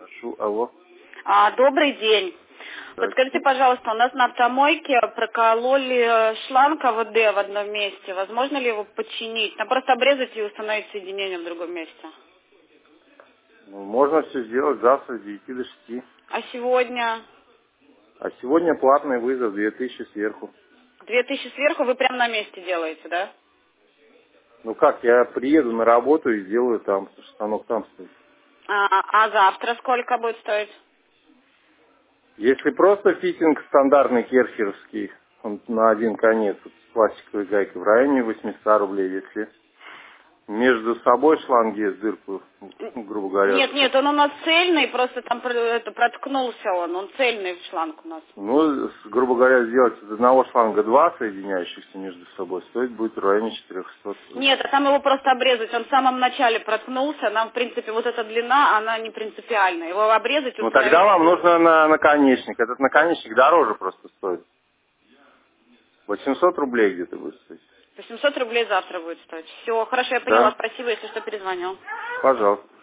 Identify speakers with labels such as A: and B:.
A: Прошу, алло.
B: Добрый день. Подскажите, пожалуйста, у нас на автомойке прокололи шланг АВД в одном месте. Возможно ли его починить? Нам просто обрезать и установить соединение в другом месте.
A: Ну, можно все сделать завтра с 9 до 6.
B: А сегодня?
A: А сегодня платный вызов, 2000 сверху.
B: 2000 сверху вы прямо на месте делаете, да?
A: Ну как, я приеду на работу и сделаю там, потому что станок там стоит.
B: А завтра сколько будет стоить?
A: Если просто фитинг стандартный керхеровский, он на один конец вот, с пластиковой гайкой, в районе 800 рублей. Если между собой шланги с дырку, грубо говоря.
B: Нет, он у нас цельный, просто там проткнулся он цельный шланг у нас.
A: Ну, грубо говоря, сделать из одного шланга два соединяющихся между собой стоит будет в районе 400 рублей.
B: Нет, а там его просто обрезать. Он в самом начале проткнулся. Нам, в принципе, вот эта длина, она не принципиальная. Его обрезать,
A: Ну
B: установить.
A: тогда вам нужно на наконечник. Этот наконечник дороже просто стоит. 800 рублей где-то будет стоить.
B: 800 рублей завтра будет стоить. Все, хорошо, я поняла.
A: Да?
B: Спасибо, если что, перезвоню.
A: Пожалуйста.